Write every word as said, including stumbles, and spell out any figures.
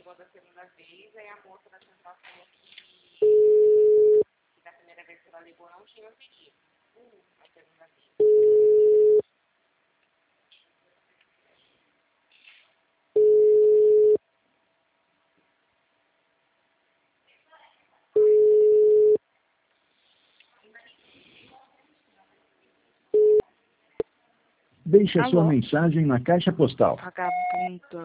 ligou da segunda vez, aí a moça da central falou que, que da primeira vez que ela ligou não tinha pedido. Uh, a segunda vez. Deixe a sua Alô? mensagem na caixa postal. Vagabundo.